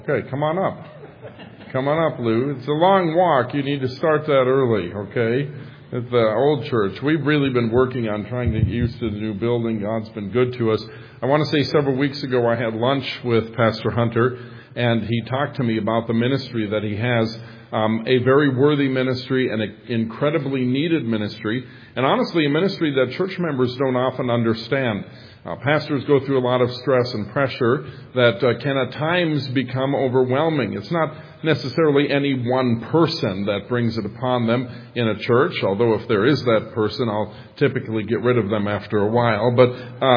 Okay, come on up. Come on up, Lou. It's a long walk. You need to start that early, okay? At the old church. We've really been working on trying to get used to the new building. God's been good to us. I want to say several weeks ago I had lunch with Pastor Hunter, and he talked to me about the ministry that he has. A very worthy ministry and an incredibly needed ministry, and honestly a ministry that church members don't often understand. Pastors go through a lot of stress and pressure that can at times become overwhelming. It's not necessarily any one person that brings it upon them in a church, although if there is that person, I'll typically get rid of them after a while. But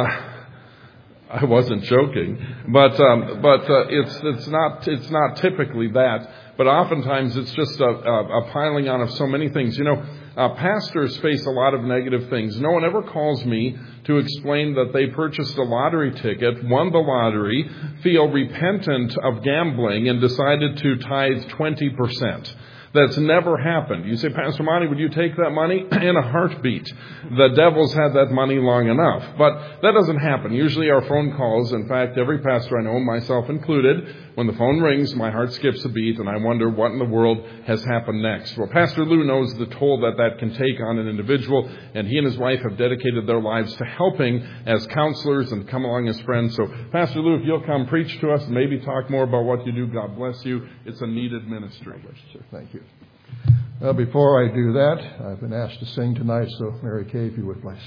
I wasn't joking. But it's not typically that. But oftentimes it's just a piling on of so many things. You know, pastors face a lot of negative things. No one ever calls me to explain that they purchased a lottery ticket, won the lottery, feel repentant of gambling, and decided to tithe 20%. That's never happened. You say, Pastor Monty, would you take that money? In a heartbeat. The devil's had that money long enough. But that doesn't happen. Usually our phone calls, in fact, every pastor I know, myself included, when the phone rings, my heart skips a beat and I wonder what in the world has happened next. Well, Pastor Lou knows the toll that can take on an individual, and he and his wife have dedicated their lives to helping as counselors and come along as friends. So, Pastor Lou, if you'll come preach to us and maybe talk more about what you do, God bless you. It's a needed ministry. Thank you. Well, before I do that, I've been asked to sing tonight, so Mary Kay, if you would, please.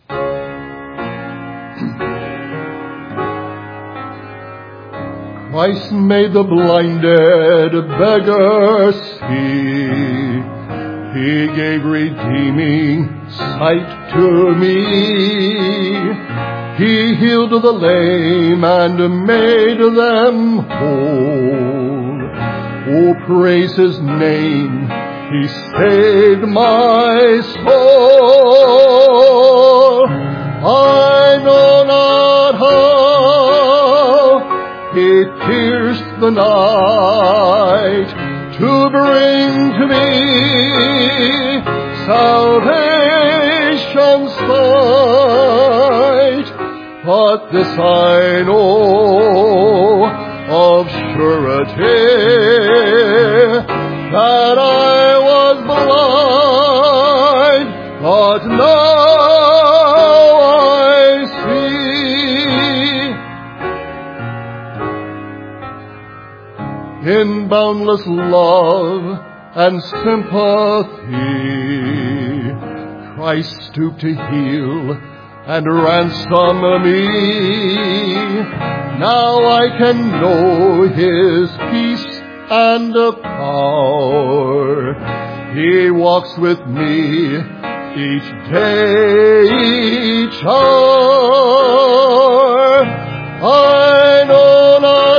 Christ made the blinded beggar see. He gave redeeming sight to me. He healed the lame and made them whole. Oh, praise His name. He saved my soul. I know not how He pierced the night to bring to me salvation's sight. But this I know of surety, that I was blind, but now I see. In boundless love and sympathy, Christ stooped to heal and ransom me. Now I can know His peace and power. He walks with me each day, each hour. I know not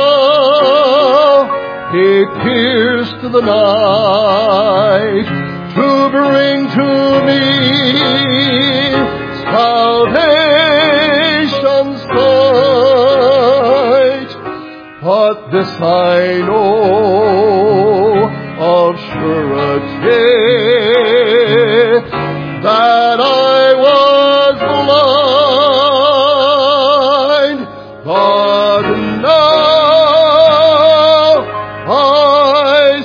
how He pierced the night to bring to me salvation's sight. But this I know of surety, that I was blind, but now I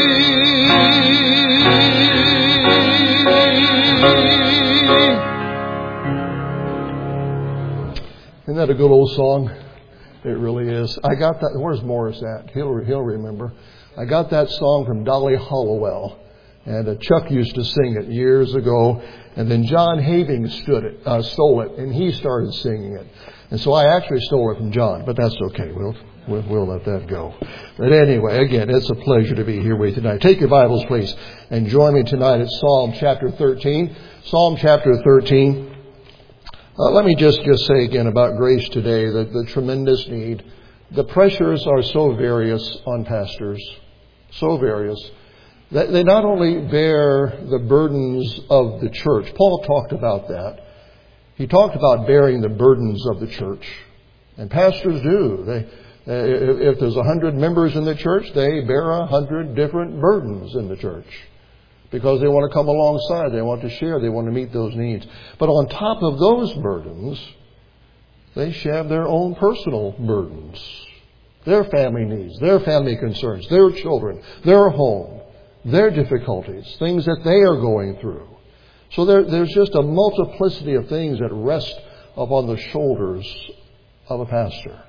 see. Isn't that a good old song? It really is. I got that. Where's Morris at? He'll remember. I got that song from Dolly Hollowell, and Chuck used to sing it years ago, and then John Having stole it, and he started singing it, and so I actually stole it from John, but that's okay. We'll let that go. But anyway, again, it's a pleasure to be here with you tonight. Take your Bibles, please, and join me tonight at Psalm chapter 13. Psalm chapter 13. Let me just say again about grace today, that the tremendous need. The pressures are so various on pastors, so various, that they not only bear the burdens of the church. Paul talked about that. He talked about bearing the burdens of the church. And pastors do. If there's 100 members in the church, they bear 100 different burdens in the church. because they want to come alongside. They want to share. They want to meet those needs. But on top of those burdens, they have their own personal burdens. their family needs, their family concerns, their children, their home, their difficulties, things that they are going through. So there's just a multiplicity of things that rest upon the shoulders of a pastor.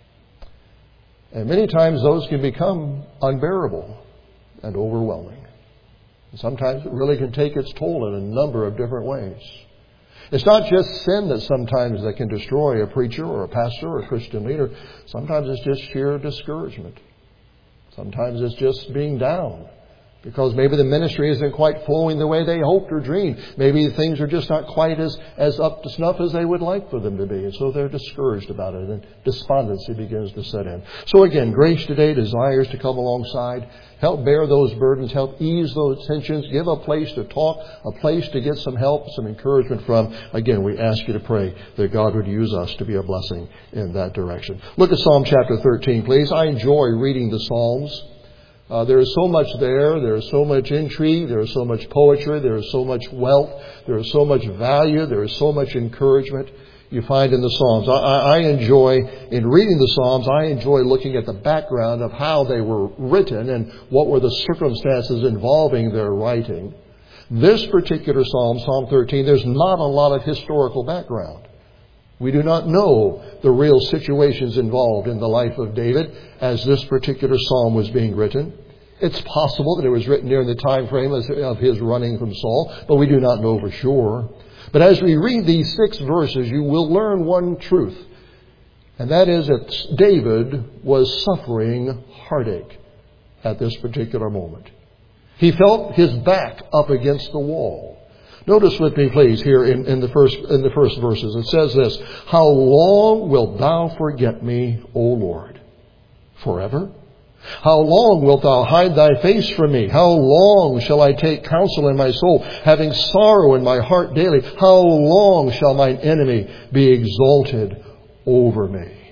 And many times those can become unbearable and overwhelming. And sometimes it really can take its toll in a number of different ways. It's not just sin that sometimes that can destroy a preacher or a pastor or a Christian leader. Sometimes it's just sheer discouragement. Sometimes it's just being down because maybe the ministry isn't quite flowing the way they hoped or dreamed. Maybe things are just not quite as up to snuff as they would like for them to be. And so they're discouraged about it, and despondency begins to set in. So again, Grace today desires to come alongside, help bear those burdens, help ease those tensions, give a place to talk, a place to get some help, some encouragement from. Again, we ask you to pray that God would use us to be a blessing in that direction. Look at Psalm chapter 13, please. I enjoy reading the Psalms. There is so much there. There is so much intrigue. There is so much poetry. There is so much wealth. There is so much value. There is so much encouragement you find in the Psalms. I enjoy, in reading the Psalms, I enjoy looking at the background of how they were written and what were the circumstances involving their writing. This particular Psalm, Psalm 13, there's not a lot of historical background. We do not know the real situations involved in the life of David as this particular psalm was being written. It's possible that it was written during the time frame of his running from Saul, but we do not know for sure. But as we read these 6 verses, you will learn one truth, and that is that David was suffering heartache at this particular moment. He felt his back up against the wall. Notice with me, please, here in the first verses. It says this: "How long wilt thou forget me, O Lord? Forever? How long wilt thou hide thy face from me? How long shall I take counsel in my soul, having sorrow in my heart daily? How long shall mine enemy be exalted over me?"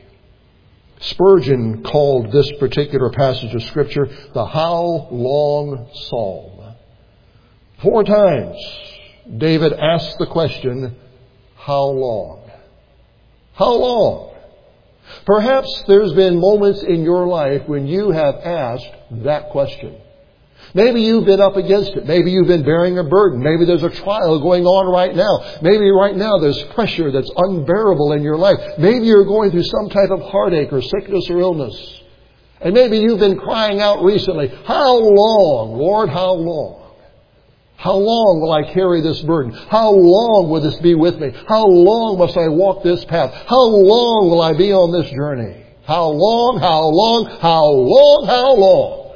Spurgeon called this particular passage of Scripture the "How Long Psalm." 4 times David asked the question, how long? How long? Perhaps there's been moments in your life when you have asked that question. Maybe you've been up against it. Maybe you've been bearing a burden. Maybe there's a trial going on right now. Maybe right now there's pressure that's unbearable in your life. Maybe you're going through some type of heartache or sickness or illness. And maybe you've been crying out recently, how long, Lord, how long? How long will I carry this burden? How long will this be with me? How long must I walk this path? How long will I be on this journey? How long, how long, how long, how long?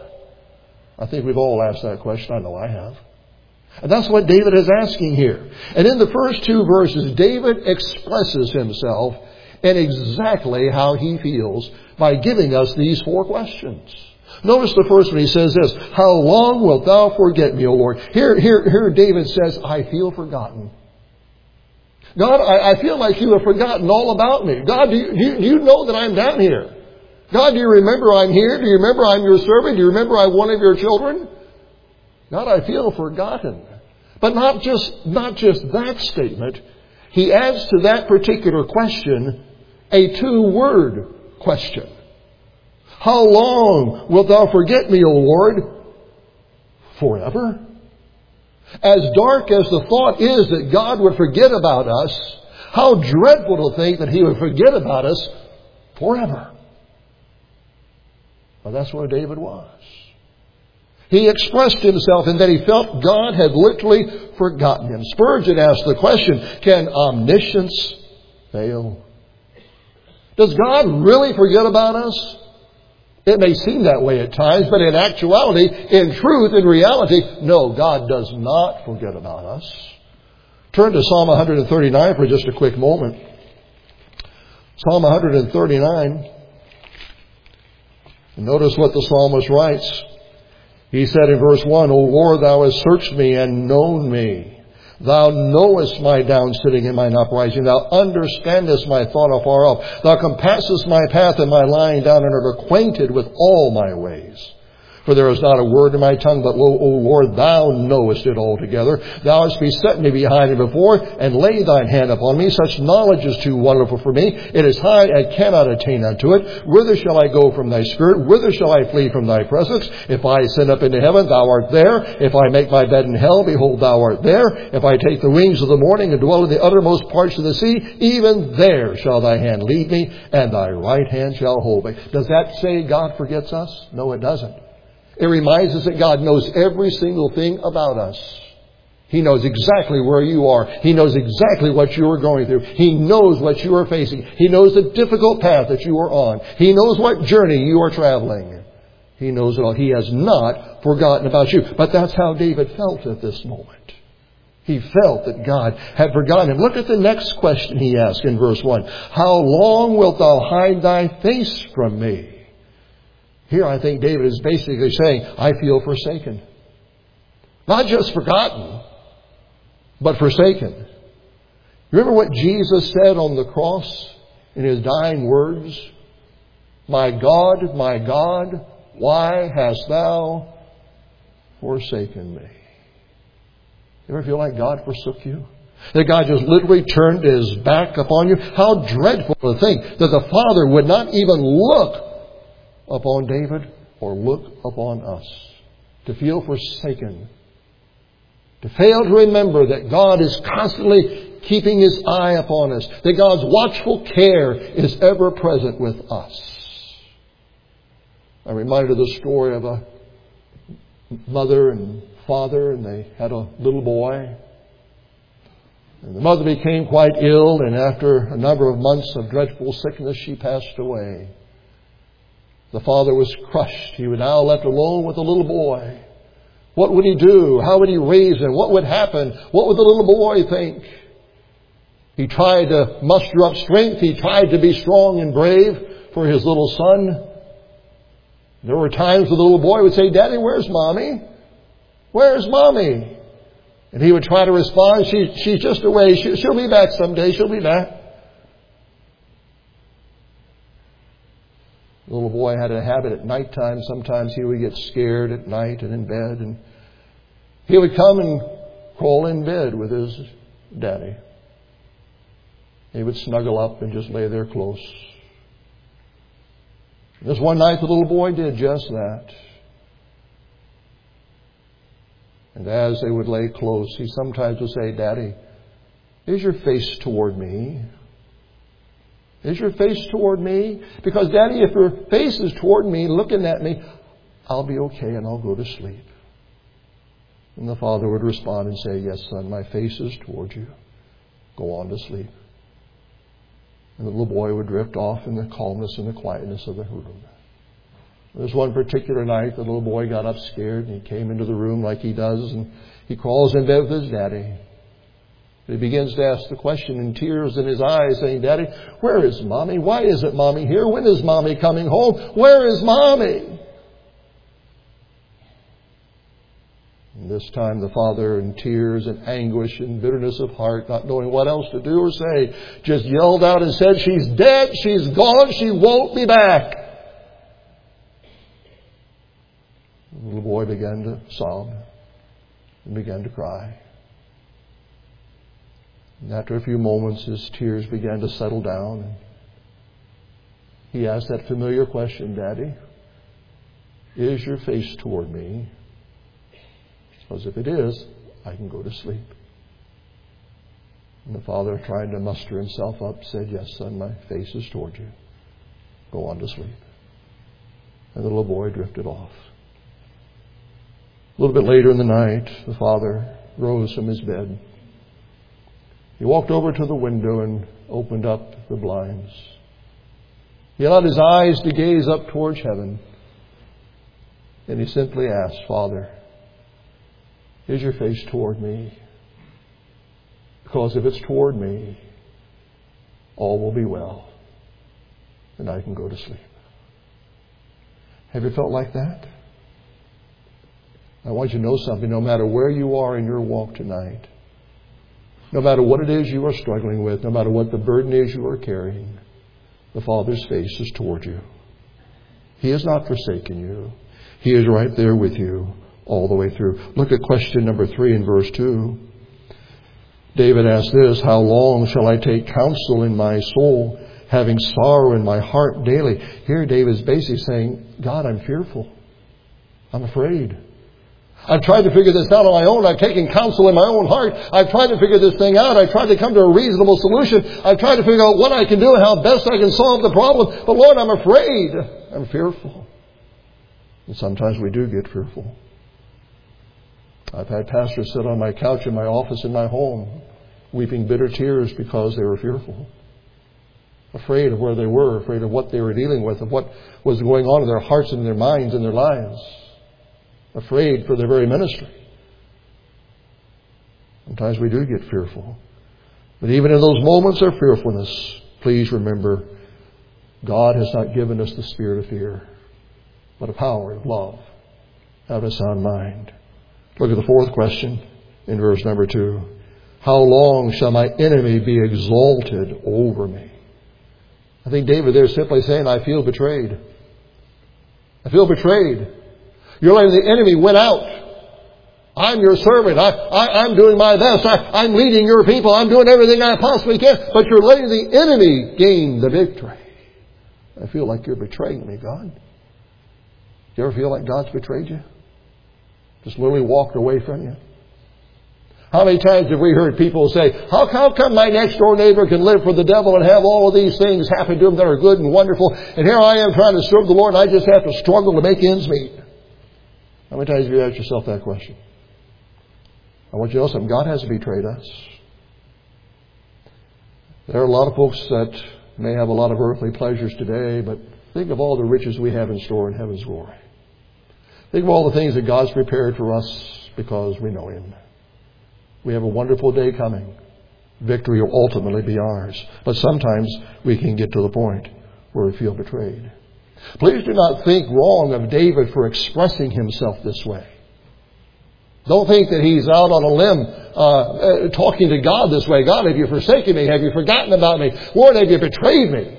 I think we've all asked that question. I know I have. And that's what David is asking here. And in the first 2 verses, David expresses himself in exactly how he feels by giving us these 4 questions. Notice the first one. He says this: "How long wilt thou forget me, O Lord?" Here David says, I feel forgotten. God, I feel like you have forgotten all about me. God, do you know that I'm down here? God, do you remember I'm here? Do you remember I'm your servant? Do you remember I'm one of your children? God, I feel forgotten. But not just that statement. He adds to that particular question a 2-word question. How long wilt thou forget me, O Lord? Forever? As dark as the thought is that God would forget about us, how dreadful to think that He would forget about us forever. Well, that's where David was. He expressed himself in that he felt God had literally forgotten him. Spurgeon asked the question, can omniscience fail? Does God really forget about us? It may seem that way at times, but in actuality, in truth, in reality, no, God does not forget about us. Turn to Psalm 139 for just a quick moment. Psalm 139. And notice what the psalmist writes. He said in verse 1, O Lord, thou hast searched me and known me. Thou knowest my down sitting and mine uprising. Thou understandest my thought afar off. Thou compassest my path and my lying down, and art acquainted with all my ways. For there is not a word in my tongue, but, O Lord, thou knowest it altogether. Thou hast beset me behind and before, and laid thine hand upon me. Such knowledge is too wonderful for me. It is high, I cannot attain unto it. Whither shall I go from thy spirit? Whither shall I flee from thy presence? If I ascend up into heaven, thou art there. If I make my bed in hell, behold, thou art there. If I take the wings of the morning and dwell in the uttermost parts of the sea, even there shall thy hand lead me, and thy right hand shall hold me. Does that say God forgets us? No, it doesn't. It reminds us that God knows every single thing about us. He knows exactly where you are. He knows exactly what you are going through. He knows what you are facing. He knows the difficult path that you are on. He knows what journey you are traveling. He knows it all. He has not forgotten about you. But that's how David felt at this moment. He felt that God had forgotten him. Look at the next question he asked in verse 1. How long wilt thou hide thy face from me? Here I think David is basically saying, I feel forsaken. Not just forgotten, but forsaken. Remember what Jesus said on the cross in His dying words? My God, why hast thou forsaken me? You ever feel like God forsook you? That God just literally turned His back upon you? How dreadful to think that the Father would not even look upon David or look upon us. To feel forsaken. To fail to remember that God is constantly keeping His eye upon us. That God's watchful care is ever present with us. I'm reminded of the story of a mother and father, and they had a little boy. And the mother became quite ill, and after a number of months of dreadful sickness, she passed away. The father was crushed. He was now left alone with the little boy. What would he do? How would he raise him? What would happen? What would the little boy think? He tried to muster up strength. He tried to be strong and brave for his little son. There were times when the little boy would say, Daddy, where's Mommy? Where's Mommy? And he would try to respond, she's just away. She'll be back someday. She'll be back. The little boy had a habit at nighttime. Sometimes he would get scared at night and in bed. And he would come and crawl in bed with his daddy. He would snuggle up and just lay there close. This one night the little boy did just that. And as they would lay close, he sometimes would say, Daddy, is your face toward me? Is your face toward me? Because, Daddy, if your face is toward me, looking at me, I'll be okay and I'll go to sleep. And the father would respond and say, Yes, son, my face is toward you. Go on to sleep. And the little boy would drift off in the calmness and the quietness of the room. There was one particular night the little boy got up scared and he came into the room like he does and he crawls in bed with his daddy. He begins to ask the question in tears in his eyes saying, Daddy, where is Mommy? Why isn't Mommy here? When is Mommy coming home? Where is Mommy? And this time the father in tears and anguish and bitterness of heart, not knowing what else to do or say, just yelled out and said, She's dead, she's gone, she won't be back. The little boy began to sob and began to cry. And after a few moments, his tears began to settle down. And he asked that familiar question, Daddy, is your face toward me? Because if it is, I can go to sleep. And the father, trying to muster himself up, said, Yes, son, my face is toward you. Go on to sleep. And the little boy drifted off. A little bit later in the night, the father rose from his bed. He walked over to the window and opened up the blinds. He allowed his eyes to gaze up towards heaven. And he simply asked, Father, is your face toward me? Because if it's toward me, all will be well. And I can go to sleep. Have you felt like that? I want you to know something. No matter where you are in your walk tonight, no matter what it is you are struggling with, no matter what the burden is you are carrying, the Father's face is toward you. He has not forsaken you. He is right there with you all the way through. Look at question number 3 in verse 2. David asked this, how long shall I take counsel in my soul, having sorrow in my heart daily? Here David is basically saying, God, I'm fearful. I'm afraid. I've tried to figure this out on my own. I've taken counsel in my own heart. I've tried to figure this thing out. I've tried to come to a reasonable solution. I've tried to figure out what I can do and how best I can solve the problem. But Lord, I'm afraid. I'm fearful. And sometimes we do get fearful. I've had pastors sit on my couch in my office in my home, weeping bitter tears because they were fearful. Afraid of where they were, afraid of what they were dealing with, of what was going on in their hearts and their minds and their lives. Afraid for their very ministry. Sometimes we do get fearful. But even in those moments of fearfulness, please remember, God has not given us the spirit of fear, but of power, of love, of a sound mind. Look at the fourth question in verse number 2. How long shall my enemy be exalted over me? I think David there is simply saying, I feel betrayed. I feel betrayed. You're letting the enemy win out. I'm your servant. I'm doing my best. I'm leading your people. I'm doing everything I possibly can. But you're letting the enemy gain the victory. I feel like you're betraying me, God. You ever feel like God's betrayed you? Just literally walked away from you? How many times have we heard people say, how come my next door neighbor can live for the devil and have all of these things happen to him that are good and wonderful, and here I am trying to serve the Lord and I just have to struggle to make ends meet? How many times have you asked yourself that question? I want you to know something. God hasn't betrayed us. There are a lot of folks that may have a lot of earthly pleasures today, but think of all the riches we have in store in heaven's glory. Think of all the things that God's prepared for us because we know Him. We have a wonderful day coming. Victory will ultimately be ours. But sometimes we can get to the point where we feel betrayed. Please do not think wrong of David for expressing himself this way. Don't think that he's out on a limb talking to God this way. God, have you forsaken me? Have you forgotten about me? Lord, have you betrayed me?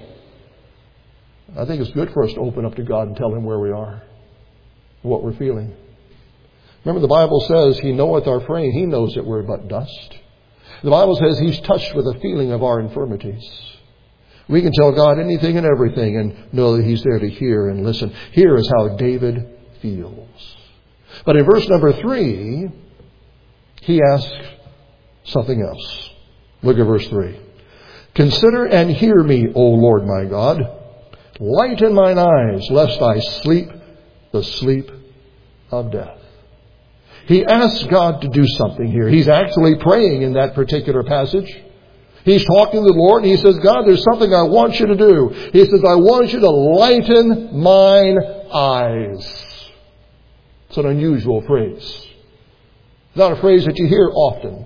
I think it's good for us to open up to God and tell Him where we are, what we're feeling. Remember, the Bible says He knoweth our frame. He knows that we're but dust. The Bible says He's touched with the feeling of our infirmities. We can tell God anything and everything and know that He's there to hear and listen. Here is how David feels. But in verse number 3, he asks something else. Look at verse 3. Consider and hear me, O Lord my God. Lighten mine eyes, lest I sleep the sleep of death. He asks God to do something here. He's actually praying in that particular passage. He's talking to the Lord and he says, God, there's something I want you to do. He says, I want you to lighten mine eyes. It's an unusual phrase. It's not a phrase that you hear often.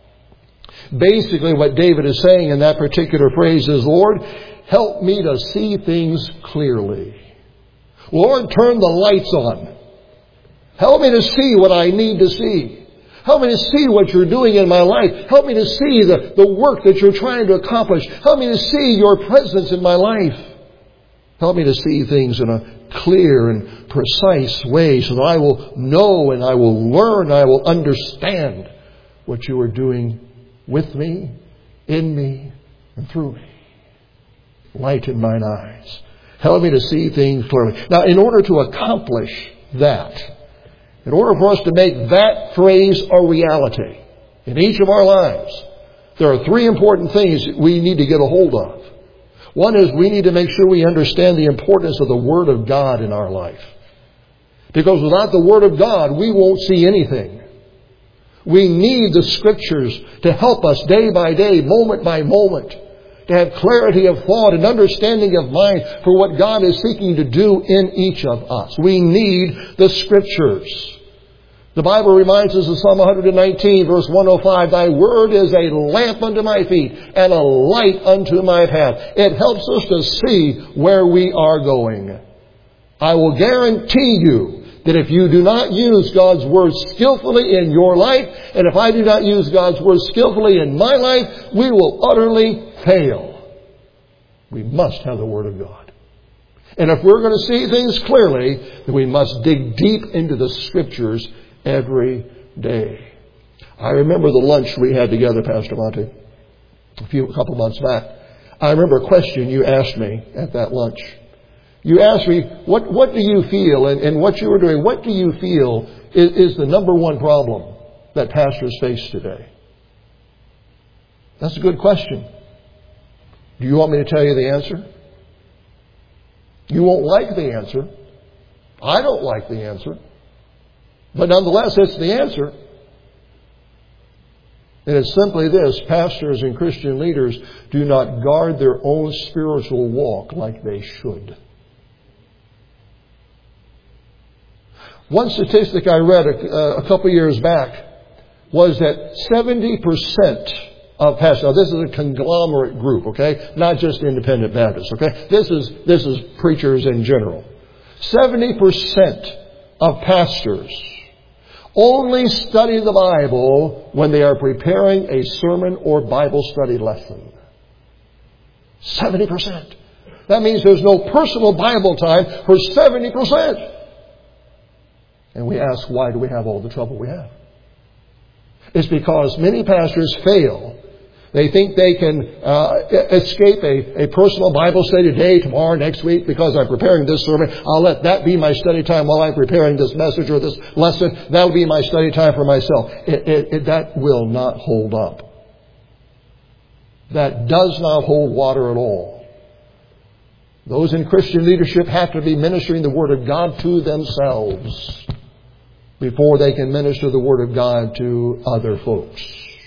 Basically, what David is saying in that particular phrase is, Lord, help me to see things clearly. Lord, turn the lights on. Help me to see what I need to see. Help me to see what you're doing in my life. Help me to see the work that you're trying to accomplish. Help me to see your presence in my life. Help me to see things in a clear and precise way so that I will know and I will learn and I will understand what you are doing with me, in me, and through me. Lighten mine eyes. Help me to see things clearly. Now, in order to accomplish that, in order for us to make that phrase a reality in each of our lives, there are 3 important things we need to get a hold of. One is we need to make sure we understand the importance of the Word of God in our life. Because without the Word of God, we won't see anything. We need the Scriptures to help us day by day, moment by moment, to have clarity of thought and understanding of mind for what God is seeking to do in each of us. We need the Scriptures. The Bible reminds us of Psalm 119, verse 105, Thy word is a lamp unto my feet and a light unto my path. It helps us to see where we are going. I will guarantee you that if you do not use God's word skillfully in your life, and if I do not use God's word skillfully in my life, we will utterly fail. We must have the Word of God. And if we're going to see things clearly, then we must dig deep into the Scriptures every day. I remember the lunch we had together, Pastor Monty, a couple months back. I remember a question you asked me at that lunch. You asked me, what do you feel, and what you were doing, what do you feel is the number one problem that pastors face today? That's a good question. Do you want me to tell you the answer? You won't like the answer. I don't like the answer. But nonetheless, it's the answer. And it's simply this: pastors and Christian leaders do not guard their own spiritual walk like they should. One statistic I read a couple years back was that 70% of pastors, now this is a conglomerate group, okay? Not just independent Baptists, okay? This is preachers in general. 70% of pastors only study the Bible when they are preparing a sermon or Bible study lesson. 70%. That means there's no personal Bible time for 70%. And we ask, why do we have all the trouble we have? It's because many pastors fail. They think they can escape a personal Bible study today, tomorrow, next week, because I'm preparing this sermon. I'll let that be my study time while I'm preparing this message or this lesson. That'll be my study time for myself. That will not hold up. That does not hold water at all. Those in Christian leadership have to be ministering the Word of God to themselves before they can minister the Word of God to other folks.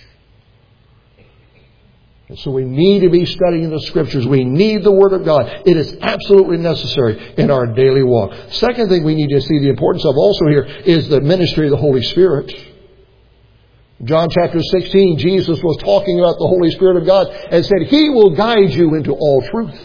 And so we need to be studying the Scriptures. We need the Word of God. It is absolutely necessary in our daily walk. Second thing we need to see the importance of also here is the ministry of the Holy Spirit. John chapter 16, Jesus was talking about the Holy Spirit of God and said, He will guide you into all truth.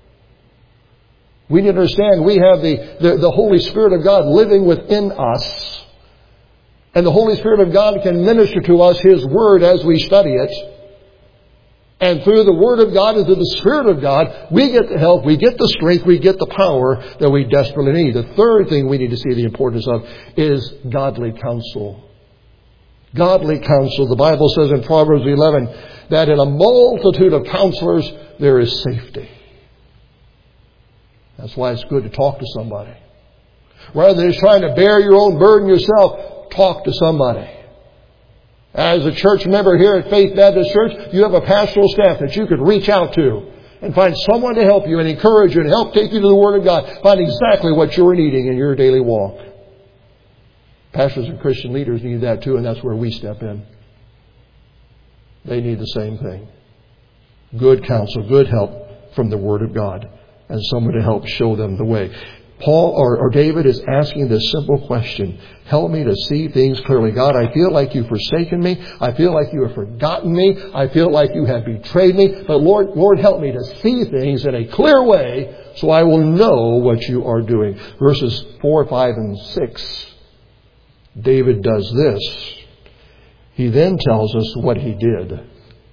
We need to understand we have the Holy Spirit of God living within us. And the Holy Spirit of God can minister to us His Word as we study it. And through the Word of God and through the Spirit of God, we get the help, we get the strength, we get the power that we desperately need. The third thing we need to see the importance of is godly counsel. Godly counsel. The Bible says in Proverbs 11 that in a multitude of counselors there is safety. That's why it's good to talk to somebody. Rather than just trying to bear your own burden yourself, talk to somebody. As a church member here at Faith Baptist Church, you have a pastoral staff that you could reach out to and find someone to help you and encourage you and help take you to the Word of God. Find exactly what you're needing in your daily walk. Pastors and Christian leaders need that too, and that's where we step in. They need the same thing. Good counsel, good help from the Word of God, and someone to help show them the way. Paul or David is asking this simple question. Help me to see things clearly. God, I feel like you've forsaken me. I feel like you have forgotten me. I feel like you have betrayed me. But Lord, help me to see things in a clear way so I will know what you are doing. Verses 4, 5, and 6. David does this. He then tells us what he did.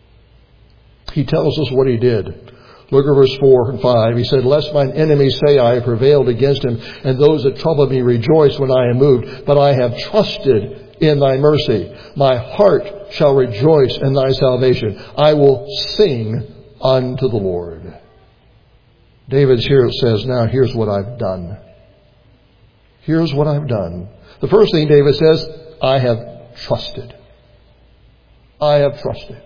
He tells us what he did. Look at verse 4 and 5. He said, Lest mine enemies say I have prevailed against him, and those that trouble me rejoice when I am moved. But I have trusted in thy mercy. My heart shall rejoice in thy salvation. I will sing unto the Lord. David's here says, now here's what I've done. Here's what I've done. The first thing David says, I have trusted. I have trusted.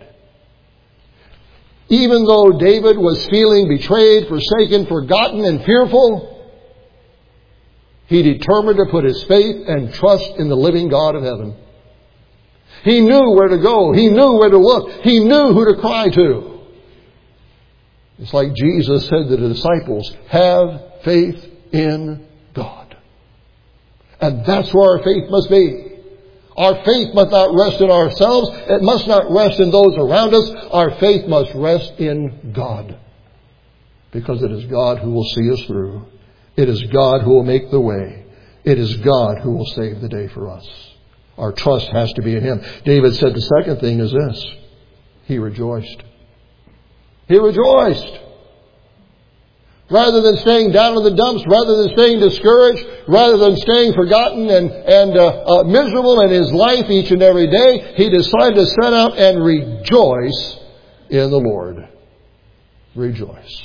Even though David was feeling betrayed, forsaken, forgotten, and fearful, he determined to put his faith and trust in the living God of heaven. He knew where to go. He knew where to look. He knew who to cry to. It's like Jesus said to the disciples, have faith in God. And that's where our faith must be. Our faith must not rest in ourselves. It must not rest in those around us. Our faith must rest in God. Because it is God who will see us through. It is God who will make the way. It is God who will save the day for us. Our trust has to be in Him. David said the second thing is this. He rejoiced. He rejoiced. Rather than staying down in the dumps, rather than staying discouraged, rather than staying forgotten and miserable in his life each and every day, he decided to set out and rejoice in the Lord. Rejoice.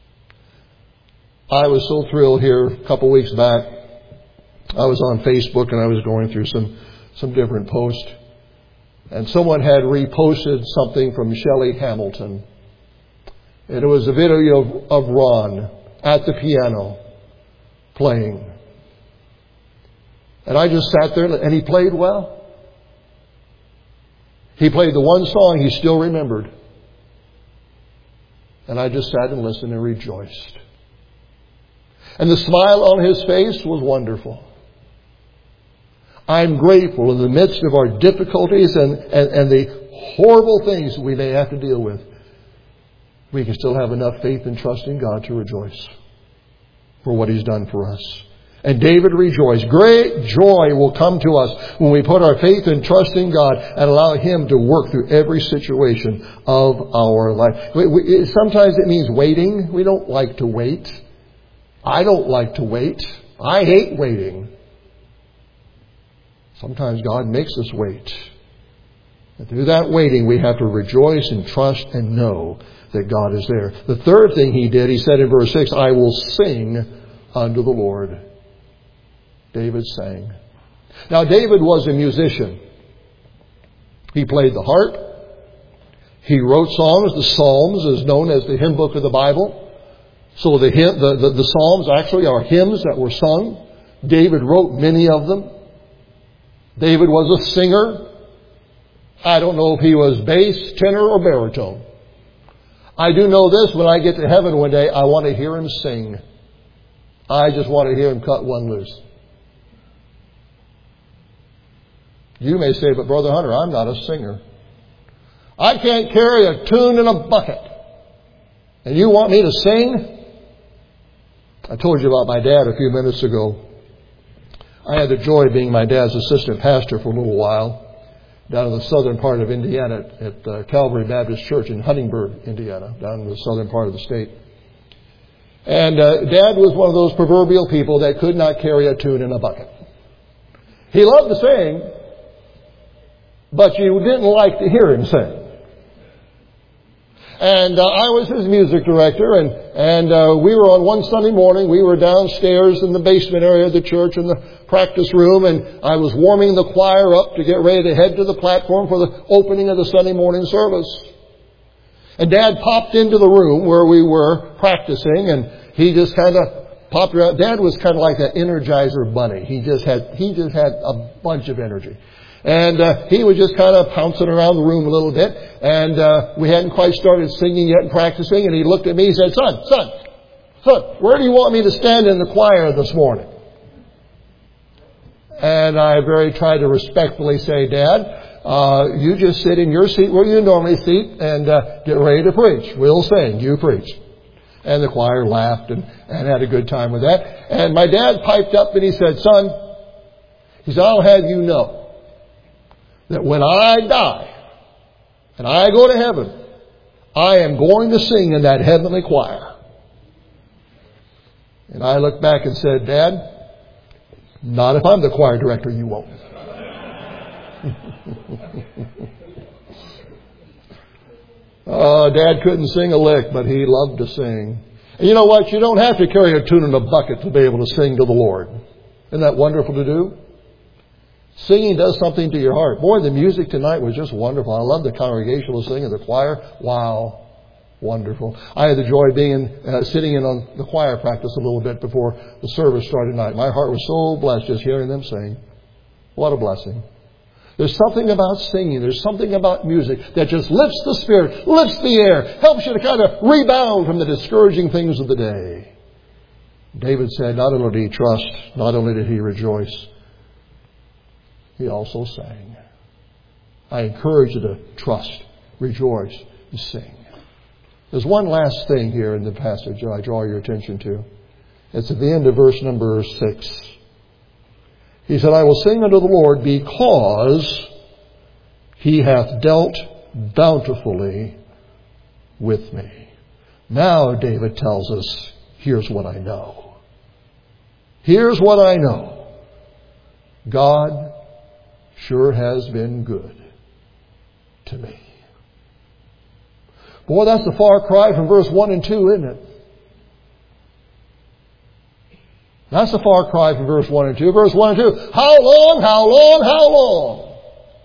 I was so thrilled here a couple weeks back. I was on Facebook and I was going through some different posts. And someone had reposted something from Shelley Hamilton. And it was a video of Ron at the piano playing. And I just sat there and he played well. He played the one song he still remembered. And I just sat and listened and rejoiced. And the smile on his face was wonderful. I'm grateful in the midst of our difficulties and the horrible things we may have to deal with. We can still have enough faith and trust in God to rejoice for what He's done for us. And David rejoiced. Great joy will come to us when we put our faith and trust in God and allow Him to work through every situation of our life. Sometimes it means waiting. We don't like to wait. I don't like to wait. I hate waiting. Sometimes God makes us wait. And through that waiting, we have to rejoice and trust and know that God is there. The third thing he did, he said in verse 6, I will sing unto the Lord. David sang. Now, David was a musician. He played the harp. He wrote songs. The Psalms is known as the hymn book of the Bible. So the Psalms actually are hymns that were sung. David wrote many of them. David was a singer. I don't know if he was bass, tenor, or baritone. I do know this, when I get to heaven one day, I want to hear him sing. I just want to hear him cut one loose. You may say, but Brother Hunter, I'm not a singer. I can't carry a tune in a bucket. And you want me to sing? I told you about my dad a few minutes ago. I had the joy of being my dad's assistant pastor for a little while down in the southern part of Indiana at Calvary Baptist Church in Huntingburg, Indiana, down in the southern part of the state. And Dad was one of those proverbial people that could not carry a tune in a bucket. He loved to sing, but you didn't like to hear him sing. And I was his music director, and we were on one Sunday morning, we were downstairs in the basement area of the church in the practice room, and I was warming the choir up to get ready to head to the platform for the opening of the Sunday morning service. And Dad popped into the room where we were practicing, and he just kind of popped around. Dad was kind of like that Energizer bunny. He just had a bunch of energy. And he was just kind of pouncing around the room a little bit. And we hadn't quite started singing yet and practicing. And he looked at me and said, Son, where do you want me to stand in the choir this morning? And I very tried to respectfully say, Dad, you just sit in your seat where you normally sit and get ready to preach. We'll sing. You preach. And the choir laughed and had a good time with that. And my dad piped up and he said, Son, he said, I'll have you know that when I die and I go to heaven, I am going to sing in that heavenly choir. And I looked back and said, Dad, not if I'm the choir director, you won't. Dad couldn't sing a lick, but he loved to sing. And you know what? You don't have to carry a tune in a bucket to be able to sing to the Lord. Isn't that wonderful to do? Singing does something to your heart. Boy, the music tonight was just wonderful. I love the congregational singing, the choir. Wow. Wonderful. I had the joy of being sitting in on the choir practice a little bit before the service started tonight. My heart was so blessed just hearing them sing. What a blessing. There's something about singing. There's something about music that just lifts the spirit, lifts the air, helps you to kind of rebound from the discouraging things of the day. David said not only did he trust, not only did he rejoice, he also sang. I encourage you to trust, rejoice, and sing. There's one last thing here in the passage that I draw your attention to. It's at the end of verse number 6. He said, I will sing unto the Lord because He hath dealt bountifully with me. Now, David tells us, here's what I know. Here's what I know. God sure has been good to me. Boy, that's a far cry from verse 1 and 2, isn't it? That's a far cry from verse 1 and 2. Verse 1 and 2, how long, how long, how long?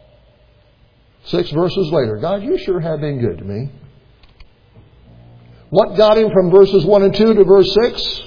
6 verses later, God, you sure have been good to me. What got him from verses 1 and 2 to verse 6?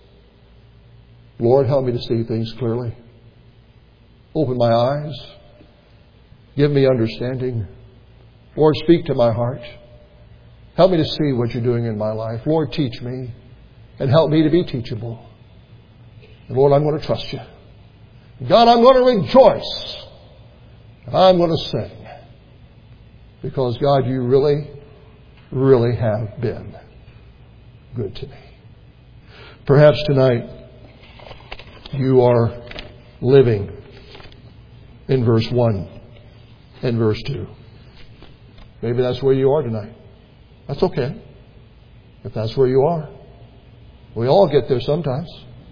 Lord, help me to see things clearly. Open my eyes. Give me understanding. Lord, speak to my heart. Help me to see what you're doing in my life. Lord, teach me and help me to be teachable. And Lord, I'm going to trust you. God, I'm going to rejoice. I'm going to sing. Because God, you really, really have been good to me. Perhaps tonight you are living in verse 1 and verse 2. Maybe that's where you are tonight. That's okay. If that's where you are. We all get there sometimes.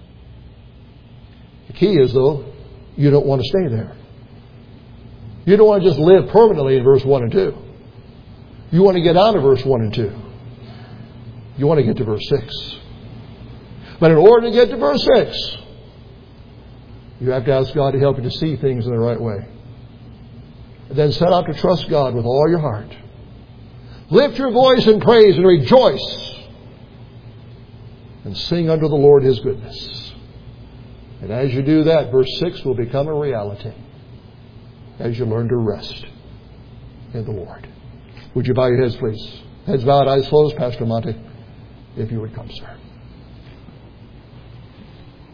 The key is, though, you don't want to stay there. You don't want to just live permanently in verse 1 and 2. You want to get out of verse 1 and 2. You want to get to verse 6. But in order to get to verse 6, you have to ask God to help you to see things in the right way. And then set out to trust God with all your heart. Lift your voice in praise and rejoice. And sing unto the Lord His goodness. And as you do that, verse 6 will become a reality as you learn to rest in the Lord. Would you bow your heads, please? Heads bowed, eyes closed. Pastor Monty, if you would come, sir.